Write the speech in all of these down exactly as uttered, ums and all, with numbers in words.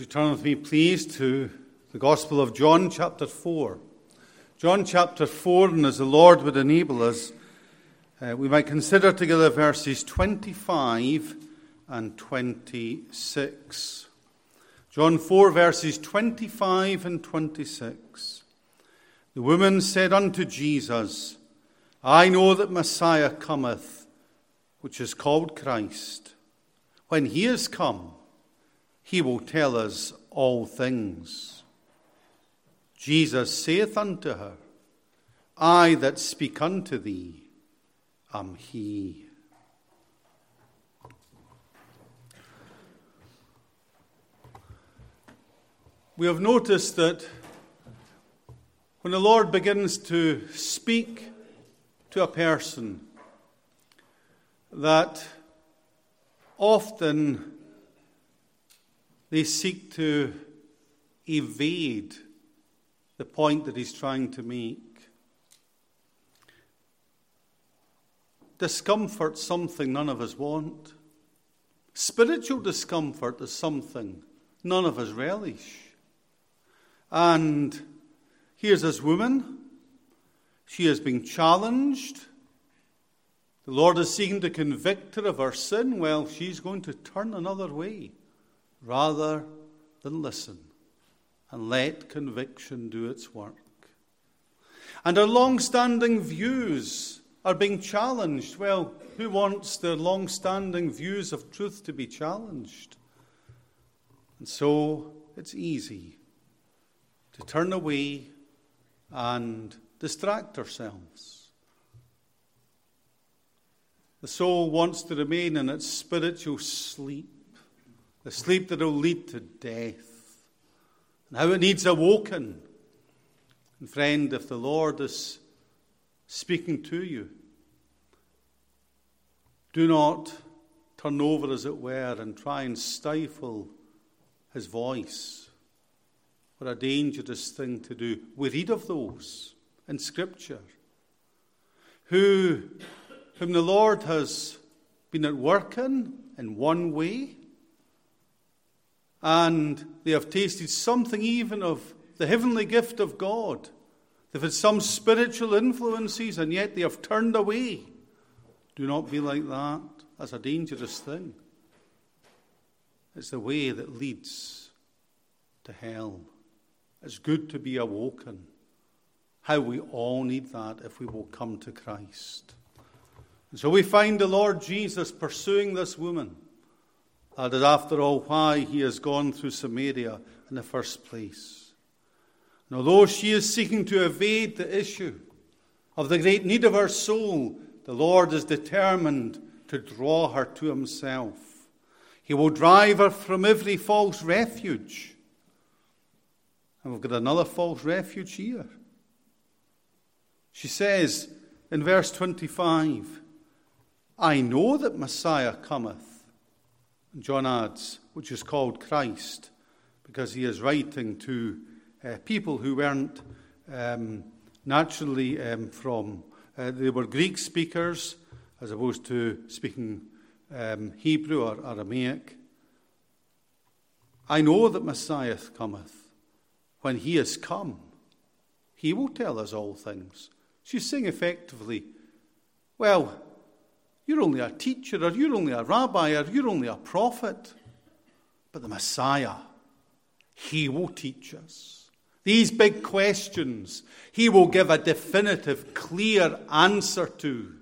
You turn with me, please, to the Gospel of John, chapter four. John chapter four, and as the Lord would enable us, uh, we might consider together verses twenty-five and twenty-six. John four, verses twenty-five and twenty-six. The woman said unto Jesus, I know that Messiah cometh, which is called Christ. When he is come, he will tell us all things. Jesus saith unto her, I that speak unto thee am he. We have noticed that when the Lord begins to speak to a person, that often they seek to evade the point that he's trying to make. Discomfort's something none of us want. Spiritual discomfort is something none of us relish. And here's this woman. She has been challenged. The Lord is seeking to convict her of her sin. Well, she's going to turn another way, rather than listen and let conviction do its work. And our long-standing views are being challenged. Well, who wants their long-standing views of truth to be challenged? And so it's easy to turn away and distract ourselves. The soul wants to remain in its spiritual sleep. The sleep that will lead to death. And how it needs awoken. And friend, if the Lord is speaking to you, do not turn over, as it were, and try and stifle his voice. What a dangerous thing to do. We read of those in Scripture, who, whom the Lord has been at work in, in one way, and they have tasted something even of the heavenly gift of God. They've had some spiritual influences, and yet they have turned away. Do not be like that. That's a dangerous thing. It's the way that leads to hell. It's good to be awoken. How we all need that if we will come to Christ. And so we find the Lord Jesus pursuing this woman. That is, after all, why he has gone through Samaria in the first place. And although she is seeking to evade the issue of the great need of her soul, the Lord is determined to draw her to himself. He will drive her from every false refuge. And we've got another false refuge here. She says in verse twenty-five, I know that Messiah cometh. And John adds, which is called Christ, because he is writing to uh, people who weren't um, naturally um, from, uh, they were Greek speakers, as opposed to speaking um, Hebrew or Aramaic. I know that Messiah cometh. When he is come, he will tell us all things. She's saying effectively, well, you're only a teacher, or you're only a rabbi, or you're only a prophet. But the Messiah, he will teach us. These big questions, he will give a definitive, clear answer to.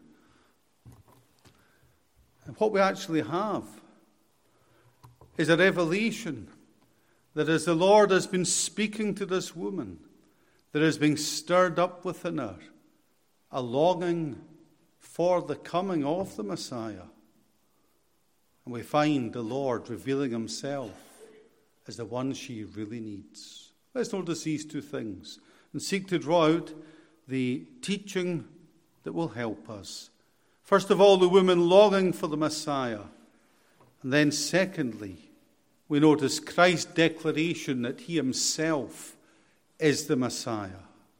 And what we actually have is a revelation that as the Lord has been speaking to this woman, there is being stirred up within her a longing for the coming of the Messiah. And we find the Lord revealing himself as the one she really needs. Let's notice these two things and seek to draw out the teaching that will help us. First of all, the woman longing for the Messiah. And then secondly, we notice Christ's declaration that he himself is the Messiah.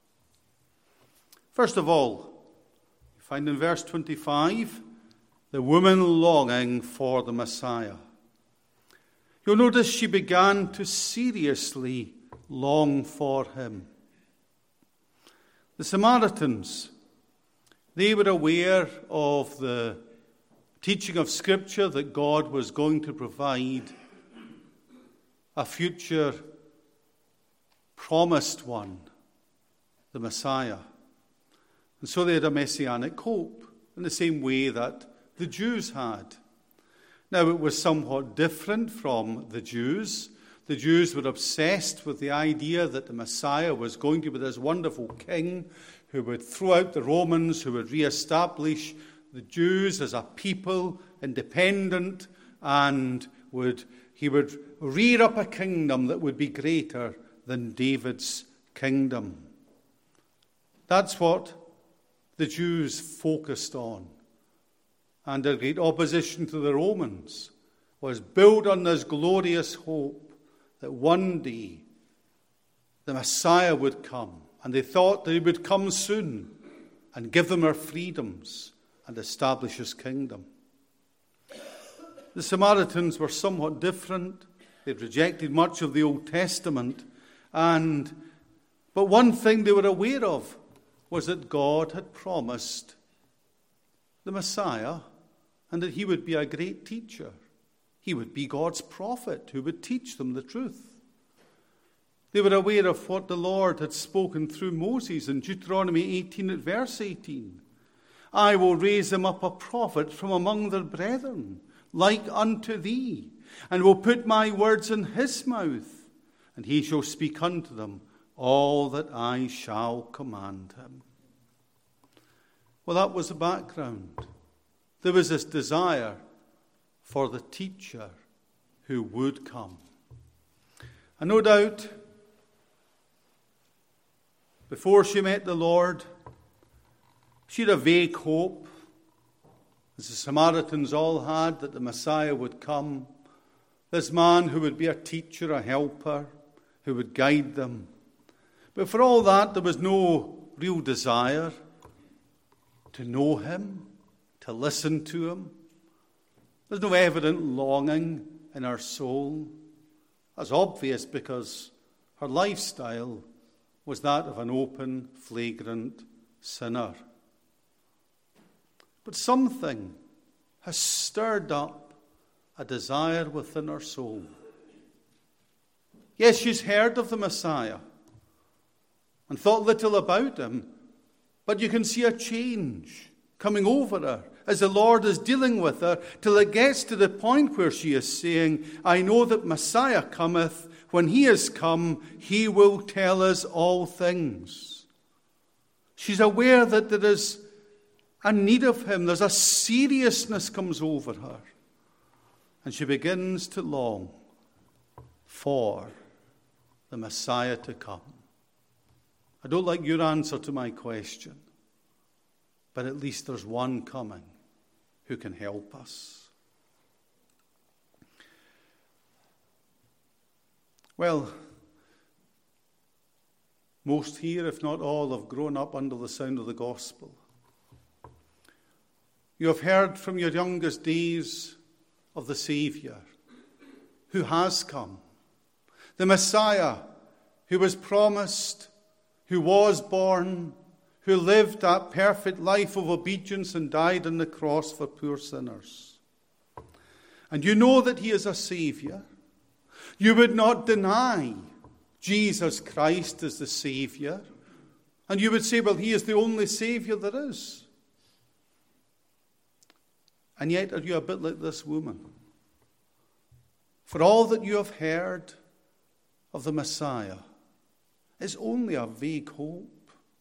First of all, you find in verse twenty-five, the woman longing for the Messiah. You'll notice she began to seriously long for him. The Samaritans, they were aware of the teaching of Scripture that God was going to provide a future promised one, the Messiah. And so they had a messianic hope in the same way that the Jews had. Now, it was somewhat different from the Jews. The Jews were obsessed with the idea that the Messiah was going to be this wonderful king who would throw out the Romans, who would reestablish the Jews as a people, independent, and would he would rear up a kingdom that would be greater than David's kingdom. That's what the Jews focused on. And their great opposition to the Romans was built on this glorious hope that one day the Messiah would come. And they thought that he would come soon and give them their freedoms and establish his kingdom. The Samaritans were somewhat different. They'd rejected much of the Old Testament. And but one thing they were aware of was that God had promised the Messiah and that he would be a great teacher. He would be God's prophet who would teach them the truth. They were aware of what the Lord had spoken through Moses in Deuteronomy eighteen at verse eighteen. I will raise them up a prophet from among their brethren, like unto thee, and will put my words in his mouth, and he shall speak unto them all that I shall command him. Well, that was the background. There was this desire for the teacher who would come. And no doubt, before she met the Lord, she had a vague hope, as the Samaritans all had, that the Messiah would come. This man who would be a teacher, a helper, who would guide them. But for all that, there was no real desire to know him, to listen to him. There's no evident longing in her soul. That's obvious because her lifestyle was that of an open, flagrant sinner. But something has stirred up a desire within her soul. Yes, she's heard of the Messiah and thought little about him, but you can see a change coming over her as the Lord is dealing with her, till it gets to the point where she is saying, I know that Messiah cometh. When he is come, he will tell us all things. She's aware that there is a need of him. There's a seriousness comes over her. And she begins to long for the Messiah to come. I don't like your answer to my question, but at least there's one coming who can help us. Well, most here, if not all, have grown up under the sound of the gospel. You have heard from your youngest days of the Saviour who has come, the Messiah who was promised, who was born, who lived that perfect life of obedience and died on the cross for poor sinners. And you know that he is a Saviour. You would not deny Jesus Christ as the Saviour. And you would say, well, he is the only Saviour there is. And yet are you a bit like this woman? For all that you have heard of the Messiah is only a vague hope.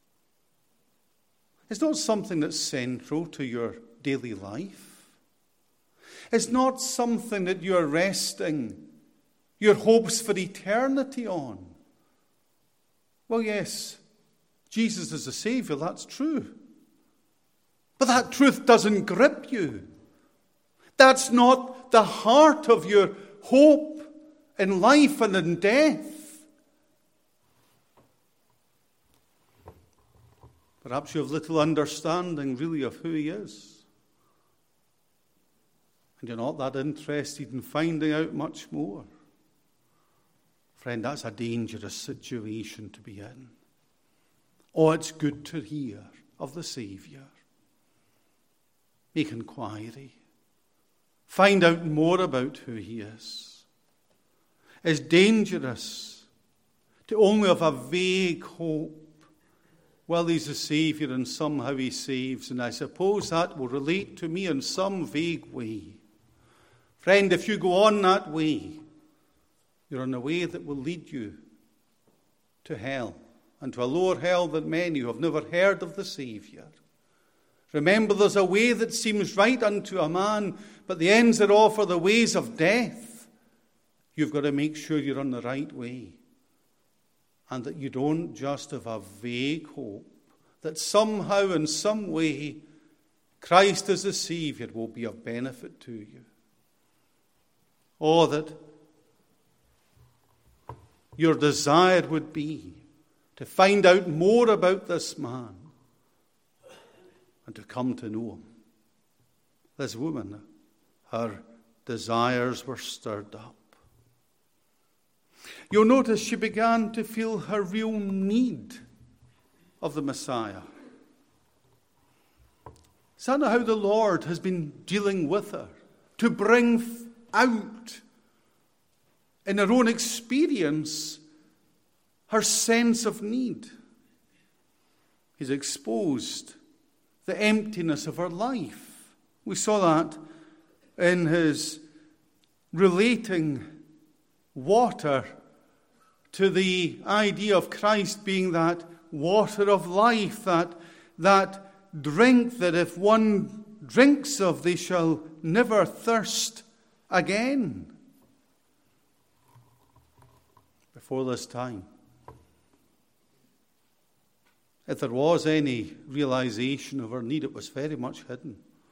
It's not something that's central to your daily life. It's not something that you are resting your hopes for eternity on. Well, yes, Jesus is the Saviour, that's true. But that truth doesn't grip you. That's not the heart of your hope in life and in death. Perhaps you have little understanding, really, of who he is. and you're not that interested in finding out much more, friend, that's a dangerous situation to be in. Oh, it's good to hear of the Saviour. Make inquiry. Find out more about who he is. It's dangerous to only have a vague hope. Well, he's a Saviour and somehow he saves, and I suppose that will relate to me in some vague way. Friend, if you go on that way, you're on a way that will lead you to hell, and to a lower hell than many who have never heard of the Saviour. Remember, there's a way that seems right unto a man, but the ends thereof are the ways of death. You've got to make sure you're on the right way, and that you don't just have a vague hope that somehow, in some way, Christ as a Saviour will be of benefit to you. Or that your desire would be to find out more about this man and to come to know him. This woman, her desires were stirred up. You'll notice she began to feel her real need of the Messiah. Is that not how the Lord has been dealing with her? To bring out in her own experience her sense of need. He's exposed the emptiness of her life. We saw that in his relating water to the idea of Christ being that water of life, that, that drink that if one drinks of, they shall never thirst again. Before this time, if there was any realization of her need, it was very much hidden.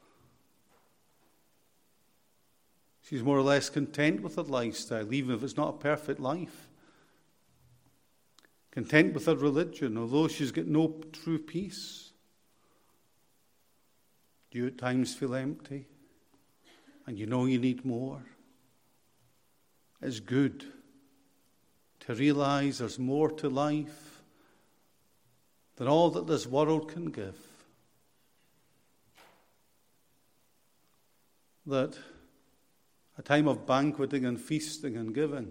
She's more or less content with her lifestyle, even if it's not a perfect life. Content with her religion, although she's got no true peace. Do you at times feel empty? And you know you need more? It's good to realize there's more to life than all that this world can give. That a time of banqueting and feasting and giving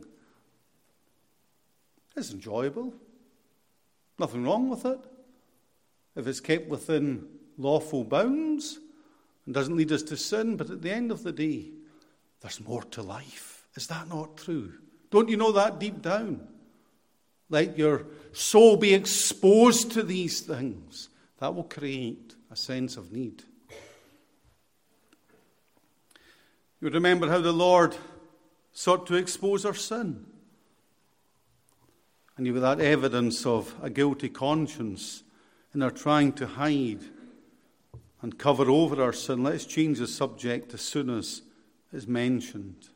is enjoyable. Nothing wrong with it, if it's kept within lawful bounds and doesn't lead us to sin. But at the end of the day, there's more to life. Is that not true? Don't you know that deep down? Let your soul be exposed to these things. That will create a sense of need. You remember how the Lord sought to expose our sin. And with that evidence of a guilty conscience in our trying to hide and cover over our sin, let's change the subject as soon as it's mentioned.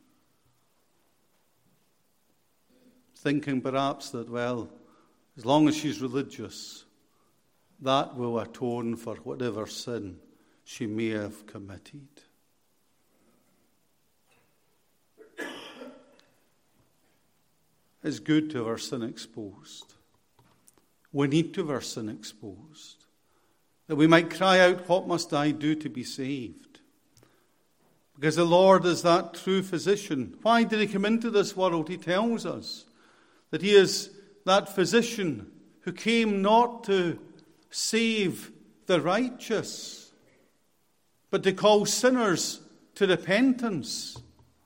Thinking perhaps that, well, as long as she's religious, that will atone for whatever sin she may have committed. It's good to have our sin exposed. We need to have our sin exposed, that we might cry out, what must I do to be saved? Because the Lord is that true physician. Why did he come into this world? He tells us that he is that physician who came not to save the righteous, but to call sinners to repentance.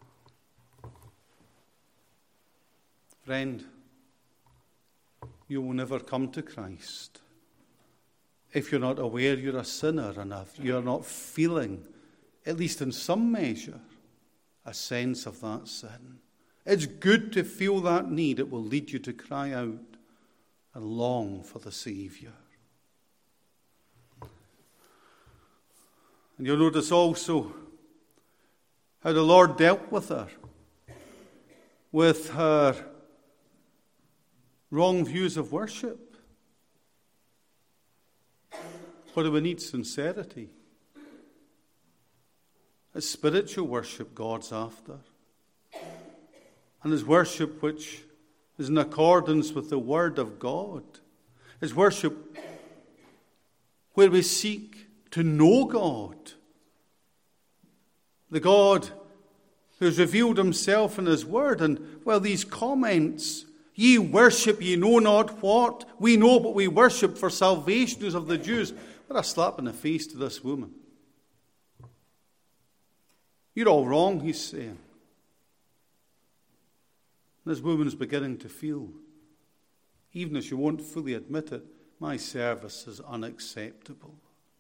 Friend, you will never come to Christ if you're not aware you're a sinner and if you're not feeling, at least in some measure, a sense of that sin. It's good to feel that need. It will lead you to cry out and long for the Saviour. And you'll notice also how the Lord dealt with her, with her wrong views of worship. What do we need? Sincerity. It's spiritual worship God's after. And it's worship which is in accordance with the Word of God. It's worship where we seek to know God. The God who has revealed himself in his Word. And, well, these comments, ye worship ye know not what. We know but we worship, for salvation is of the Jews. What a slap in the face to this woman. You're all wrong, he's saying. This woman's beginning to feel, even if she won't fully admit it, my service is unacceptable.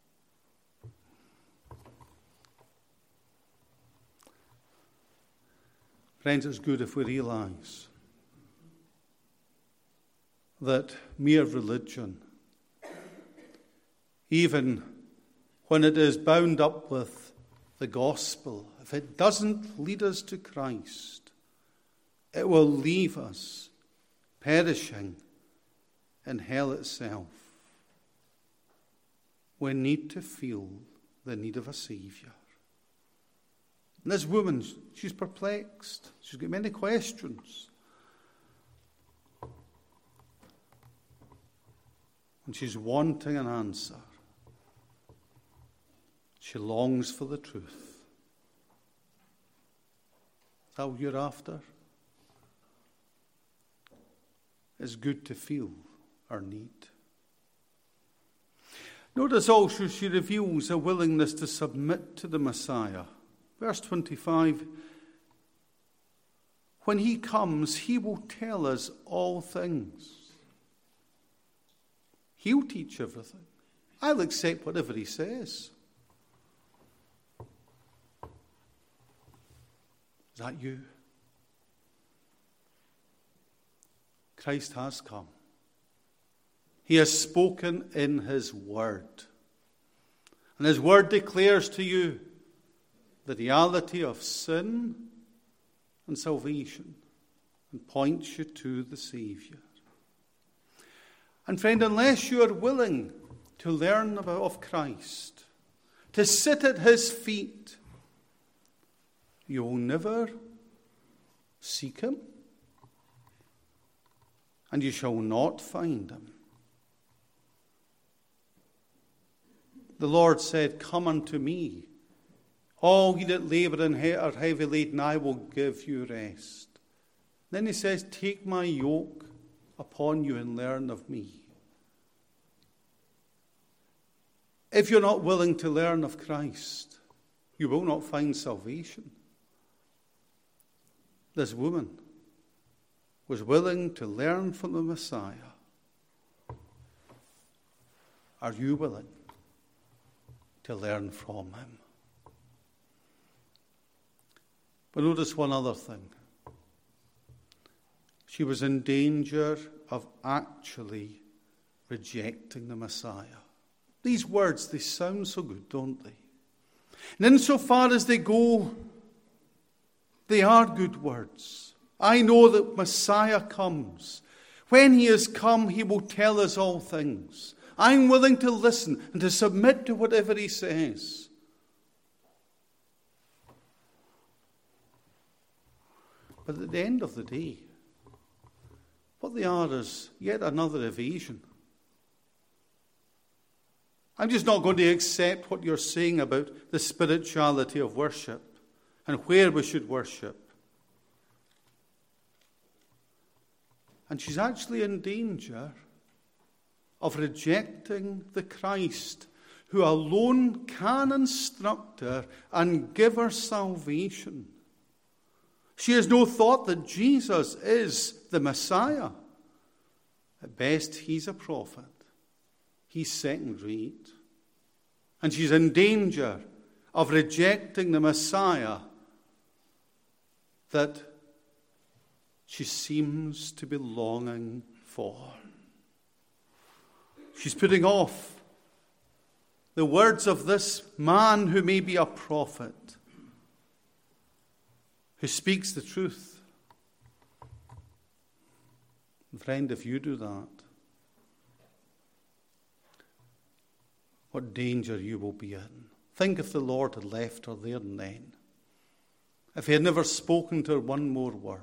Friends, it's good if we realize that mere religion, even when it is bound up with the gospel, if it doesn't lead us to Christ, it will leave us perishing in hell itself. We need to feel the need of a Saviour. And this woman, she's perplexed. She's got many questions. And she's wanting an answer. She longs for the truth. Is that what you're after? It's good to feel our need. Notice also she reveals a willingness to submit to the Messiah. Verse twenty-five, when he comes, he will tell us all things. He'll teach everything. I'll accept whatever he says. Is that you? Christ has come. He has spoken in his word. And his word declares to you the reality of sin and salvation and points you to the Saviour. And friend, unless you are willing to learn about of Christ, to sit at his feet, you will never seek him, and you shall not find him. The Lord said, come unto me, all ye that labour and are heavy laden, I will give you rest. Then he says, take my yoke upon you and learn of me. If you're not willing to learn of Christ, you will not find salvation. This woman was willing to learn from the Messiah. Are you willing to learn from him? But notice one other thing. She was in danger of actually rejecting the Messiah. These words, they sound so good, don't they? And insofar as they go, they are good words. I know that Messiah comes. When he has come, he will tell us all things. I'm willing to listen and to submit to whatever he says. But at the end of the day, what they are is yet another evasion. I'm just not going to accept what you're saying about the spirituality of worship and where we should worship. And she's actually in danger of rejecting the Christ who alone can instruct her and give her salvation. She has no thought that Jesus is the Messiah. At best, he's a prophet. He's second rate. And she's in danger of rejecting the Messiah that she seems to be longing for. She's putting off the words of this man who may be a prophet, who speaks the truth. And friend, if you do that, what danger you will be in. Think if the Lord had left her there and then. If he had never spoken to her one more word.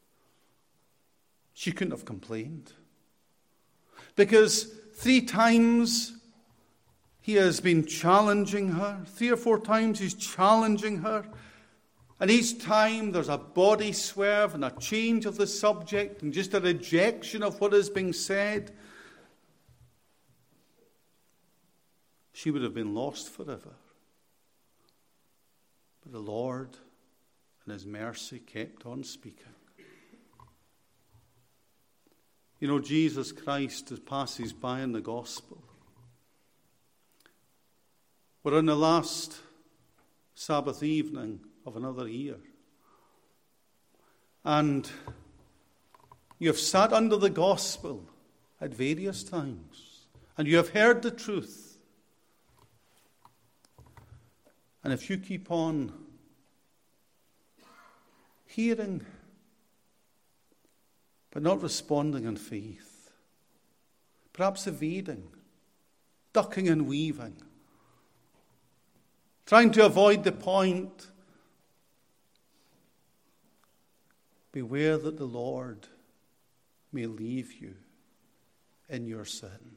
She couldn't have complained. Because three times he has been challenging her. Three or four times he's challenging her. And each time there's a body swerve and a change of the subject and just a rejection of what is being said. She would have been lost forever. But the Lord, in his mercy, kept on speaking. You know, Jesus Christ passes by in the gospel. We're on the last Sabbath evening of another year. And you have sat under the gospel at various times. And you have heard the truth. And if you keep on hearing, but not responding in faith, perhaps evading, ducking and weaving, trying to avoid the point, beware that the Lord may leave you in your sin.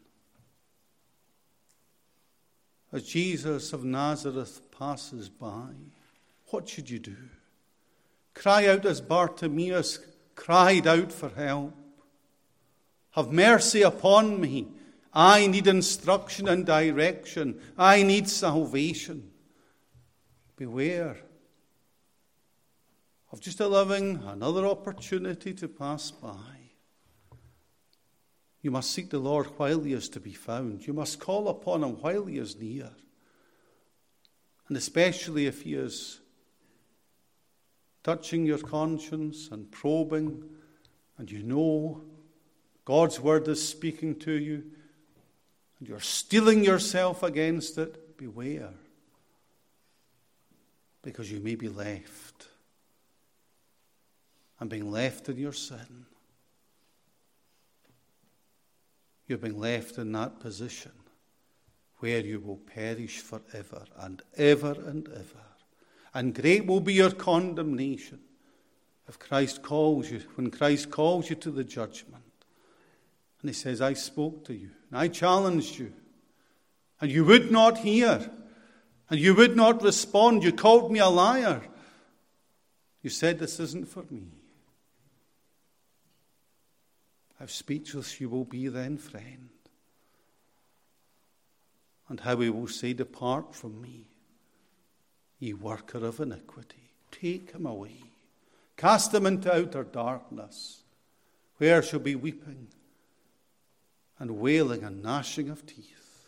As Jesus of Nazareth passes by, what should you do? Cry out as Bartimaeus cried out for help. Have mercy upon me. I need instruction and direction. I need salvation. Beware of just allowing another opportunity to pass by. You must seek the Lord while he is to be found. You must call upon him while he is near. And especially if he is touching your conscience and probing, and you know God's word is speaking to you, and you're steeling yourself against it, beware. Because you may be left. And being left in your sin, you're being left in that position where you will perish forever and ever and ever. And great will be your condemnation if Christ calls you, when Christ calls you to the judgment. And he says, I spoke to you, and I challenged you, and you would not hear, and you would not respond. You called me a liar. You said, this isn't for me. How speechless you will be then, friend. And how he will say, depart from me, ye worker of iniquity. Take him away. Cast him into outer darkness, where shall be weeping and wailing and gnashing of teeth.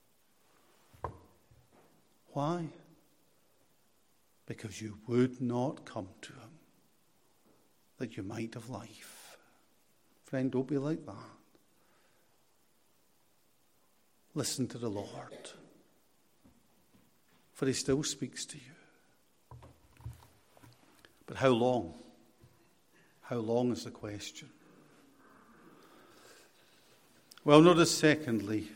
Why? Because you would not come to him, that you might have life. Friend, don't be like that. Listen to the Lord, for he still speaks to you. But how long? How long is the question? Well, notice secondly,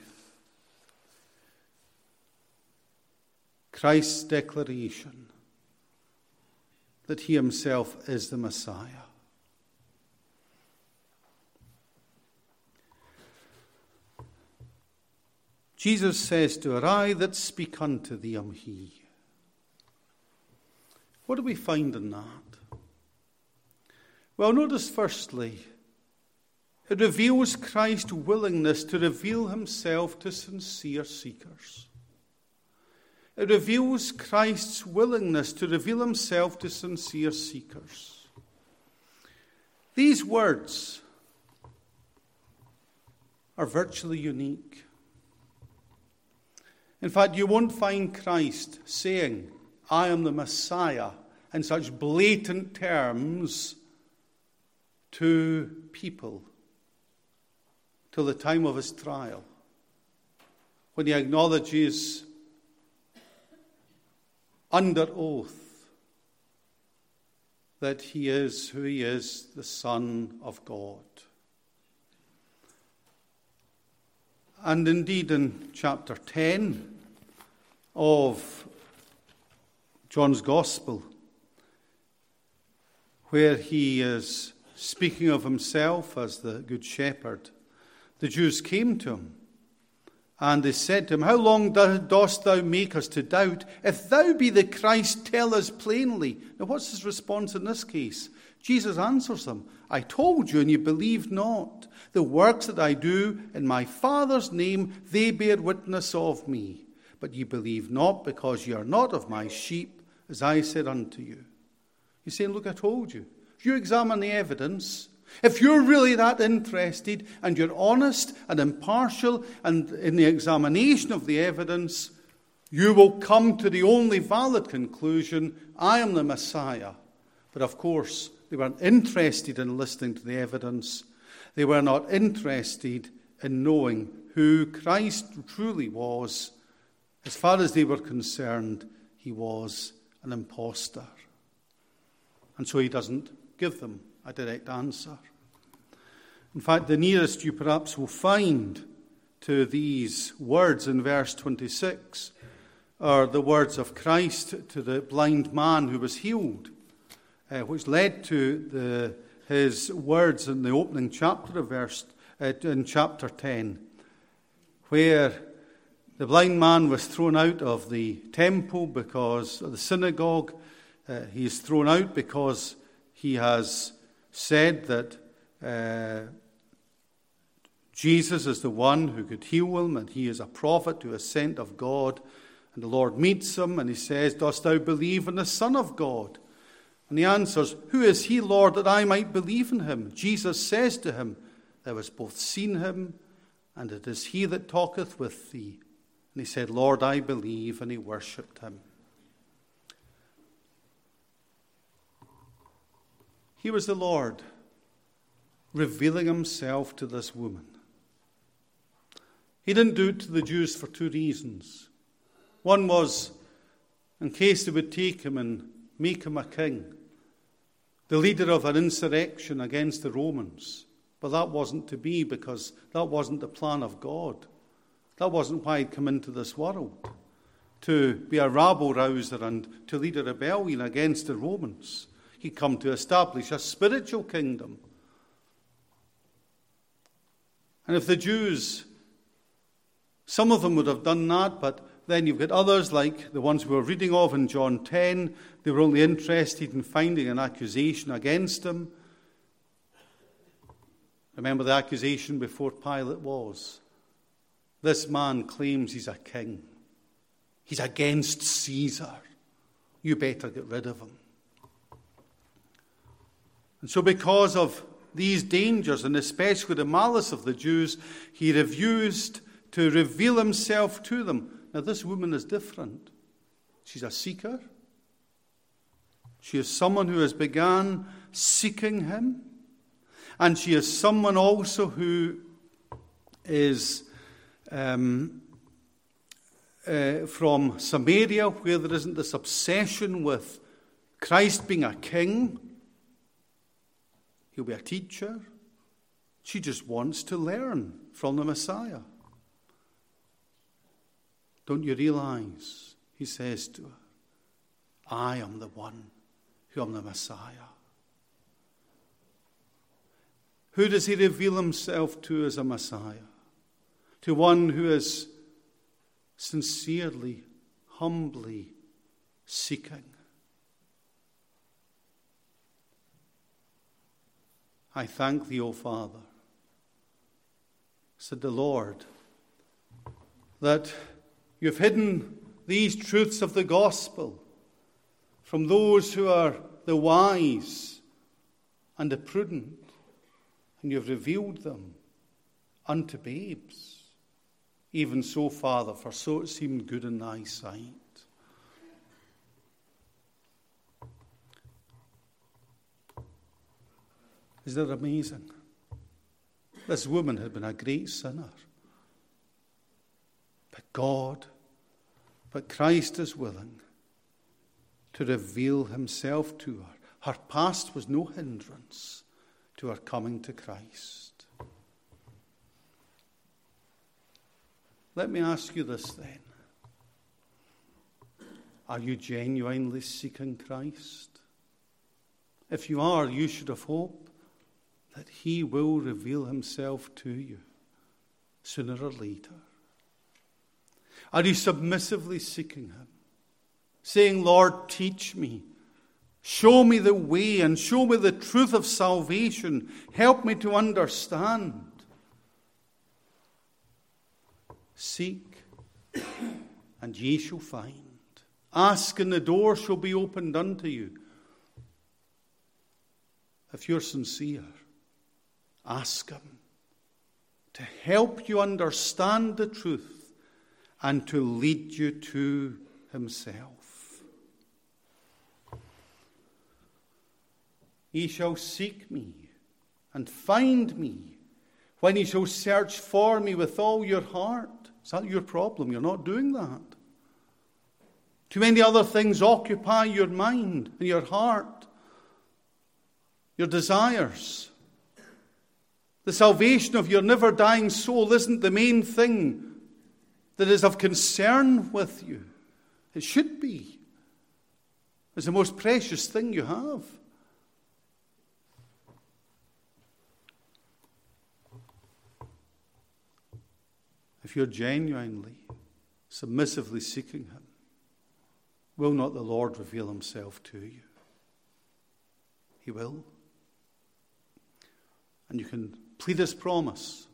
Christ's declaration that he himself is the Messiah. Jesus says to her, I that speak unto thee am he. What do we find in that? Well, notice firstly, it reveals Christ's willingness to reveal himself to sincere seekers. It reveals Christ's willingness to reveal himself to sincere seekers. These words are virtually unique. In fact, you won't find Christ saying, I am the Messiah, in such blatant terms to people till the time of his trial, when he acknowledges under oath that he is who he is, the Son of God. And indeed in chapter ten of John's Gospel, where he is speaking of himself as the Good Shepherd, the Jews came to him, and they said to him, "How long dost thou make us to doubt? If thou be the Christ, tell us plainly." Now what's his response in this case? Jesus answers them, "I told you, and you believed not. The works that I do in my Father's name, they bear witness of me. But ye believe not, because ye are not of my sheep, as I said unto you." He's saying, look, I told you. If you examine the evidence, if you're really that interested, and you're honest and impartial, and in the examination of the evidence, you will come to the only valid conclusion: I am the Messiah. But of course, they weren't interested in listening to the evidence. They were not interested in knowing who Christ truly was. As far as they were concerned, he was an impostor. And so he doesn't give them a direct answer. In fact, the nearest you perhaps will find to these words in verse twenty-six are the words of Christ to the blind man who was healed, uh, which led to the, his words in the opening chapter of verse uh, in chapter ten, where the blind man was thrown out of the temple because of the synagogue. Uh, he is thrown out because he has said that uh, Jesus is the one who could heal him, and he is a prophet who is sent of God. And the Lord meets him, and he says, "Dost thou believe in the Son of God?" And he answers, "Who is he, Lord, that I might believe in him?" Jesus says to him, "Thou hast both seen him, and it is he that talketh with thee." And he said, "Lord, I believe," and he worshipped him. Here was the Lord revealing himself to this woman. He didn't do it to the Jews for two reasons. One was in case they would take him and make him a king, the leader of an insurrection against the Romans. But that wasn't to be, because that wasn't the plan of God. That wasn't why he'd come into this world, to be a rabble-rouser and to lead a rebellion against the Romans. He'd come to establish a spiritual kingdom. And if the Jews, some of them would have done that, but then you've got others like the ones we were reading of in John ten. They were only interested in finding an accusation against him. Remember the accusation before Pilate was, "This man claims he's a king. He's against Caesar. You better get rid of him." And so because of these dangers, and especially the malice of the Jews, he refused to reveal himself to them. Now this woman is different. She's a seeker. She is someone who has begun seeking him. And she is someone also who is um, uh, from Samaria, where there isn't this obsession with Christ being a king. He'll be a teacher. She just wants to learn from the Messiah. Don't you realize, he says to her, I am the one who am the Messiah. Who does he reveal himself to as a Messiah? To one who is sincerely, humbly seeking. I thank thee, O Father, said the Lord, that you've hidden these truths of the gospel from those who are the wise and the prudent, and you've revealed them unto babes. Even so, Father, for so it seemed good in thy sight. Isn't that amazing? This woman had been a great sinner. But God, but Christ is willing to reveal himself to her. Her past was no hindrance to her coming to Christ. Let me ask you this then. Are you genuinely seeking Christ? If you are, you should have hope that he will reveal himself to you sooner or later. Are you submissively seeking him, saying, Lord, teach me, show me the way and show me the truth of salvation, help me to understand? Seek, and ye shall find. Ask, and the door shall be opened unto you. If you're sincere, ask him to help you understand the truth and to lead you to himself. Ye shall seek me and find me when ye shall search for me with all your heart. Is that your problem? You're not doing that. Too many other things occupy your mind and your heart, your desires. The salvation of your never-dying soul isn't the main thing that is of concern with you. It should be. It's the most precious thing you have. If you're genuinely, submissively seeking him, will not the Lord reveal himself to you? He will. And you can plead his promise.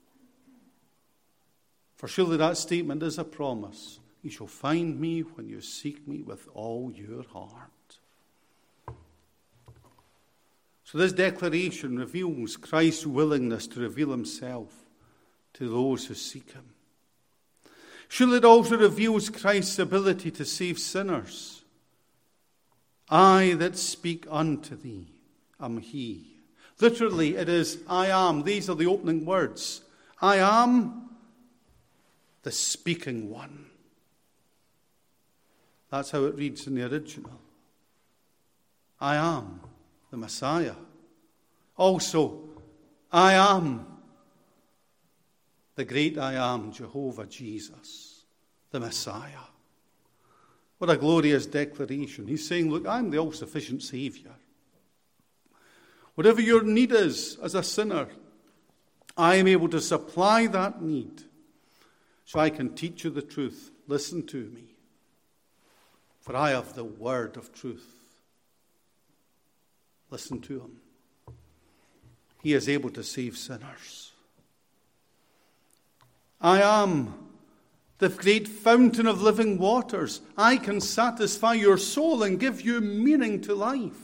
For surely that statement is a promise. You shall find me when you seek me with all your heart. So this declaration reveals Christ's willingness to reveal himself to those who seek him. Surely it also reveals Christ's ability to save sinners. I that speak unto thee am he. Literally, it is, I am. These are the opening words. I am the speaking one. That's how it reads in the original. I am the Messiah. Also, I am the great I am, Jehovah Jesus, the Messiah. What a glorious declaration. He's saying, look, I'm the all-sufficient Savior. Whatever your need is as a sinner, I am able to supply that need so I can teach you the truth. Listen to me, for I have the word of truth. Listen to him. He is able to save sinners. I am the great fountain of living waters. I can satisfy your soul and give you meaning to life.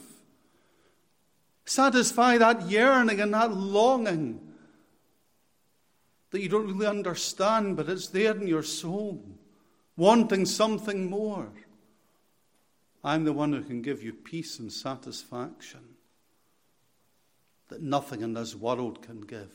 Satisfy that yearning and that longing that you don't really understand, but it's there in your soul, wanting something more. I'm the one who can give you peace and satisfaction that nothing in this world can give.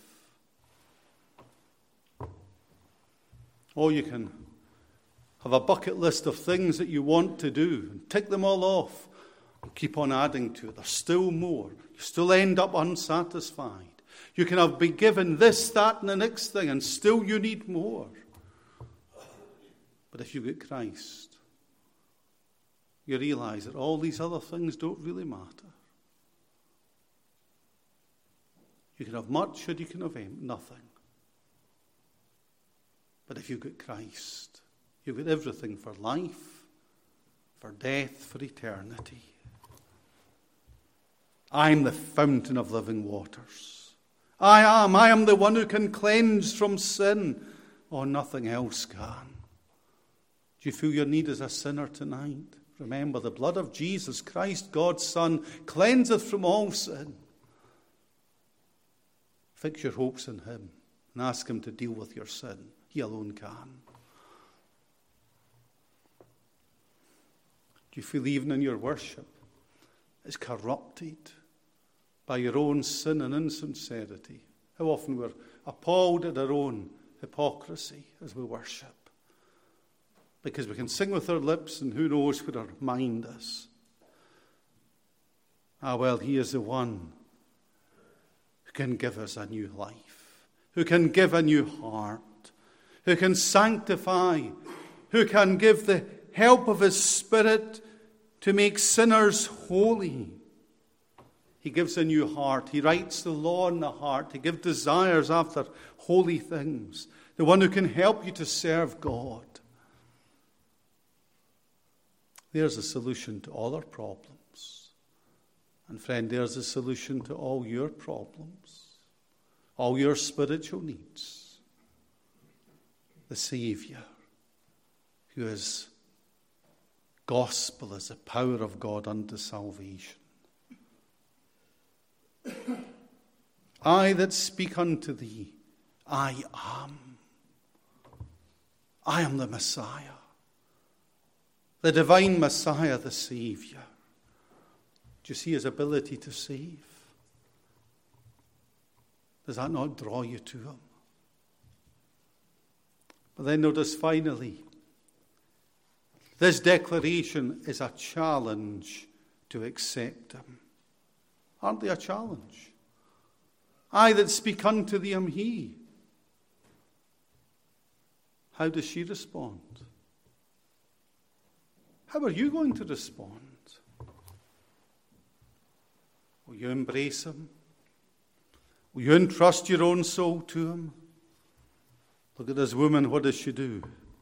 Or you can have a bucket list of things that you want to do and tick them all off and keep on adding to it. There's still more. You still end up unsatisfied. You can have been given this, that, and the next thing, and still you need more. But if you get Christ, you realize that all these other things don't really matter. You can have much or you can have nothing. But if you've got Christ, you've got everything for life, for death, for eternity. I'm the fountain of living waters. I am. I am the one who can cleanse from sin. Oh, nothing else can. Do you feel your need as a sinner tonight? Remember, the blood of Jesus Christ, God's Son, cleanseth from all sin. Fix your hopes in him and ask him to deal with your sin. He alone can. Do you feel even in your worship it's corrupted by your own sin and insincerity? How often we're appalled at our own hypocrisy as we worship. Because we can sing with our lips and who knows where our mind is. Ah, well, he is the one who can give us a new life, who can give a new heart, who can sanctify, who can give the help of his Spirit to make sinners holy. He gives a new heart. He writes the law in the heart. He gives desires after holy things. The one who can help you to serve God. There's a solution to all our problems. And friend, there's a solution to all your problems, all your spiritual needs. The Savior, who is gospel, is the power of God unto salvation. I that speak unto thee, I am. I am the Messiah. The divine Messiah, the Savior. Do you see his ability to save? Does that not draw you to him? But then notice finally, this declaration is a challenge to accept him. Aren't they a challenge? I that speak unto thee am he. How does she respond? How are you going to respond? Will you embrace him? Will you entrust your own soul to him? Look at this woman, what does she do?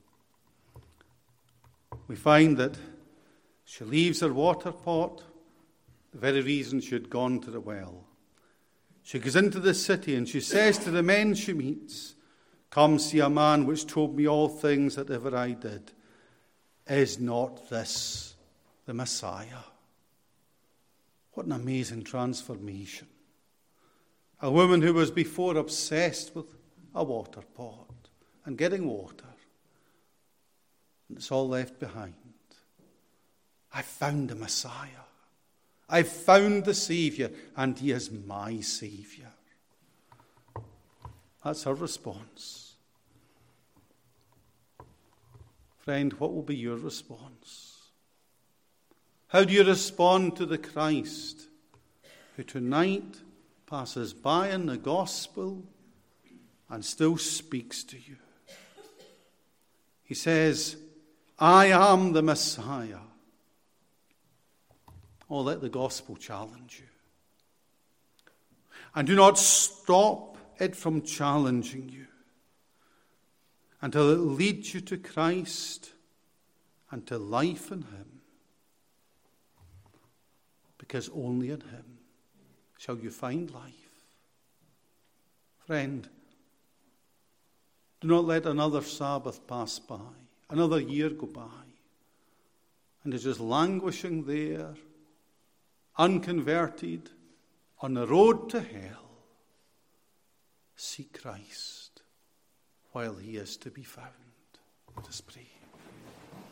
We find that she leaves her water pot, the very reason she had gone to the well. She goes into the city and she says to the men she meets, come see a man which told me all things that ever I did. Is not this the Messiah? What an amazing transformation. A woman who was before obsessed with a water pot and getting water. And it's all left behind. I found the Messiah. I found the Savior, and he is my Savior. That's her response. Friend, what will be your response? How do you respond to the Christ who tonight passes by in the gospel and still speaks to you? He says, I am the Messiah. Oh, let the gospel challenge you. And do not stop it from challenging you until it leads you to Christ and to life in him. Because only in him shall you find life. Friend, do not let another Sabbath pass by, another year go by, and it's just languishing there, unconverted, on the road to hell. Seek Christ while he is to be found. Let us pray.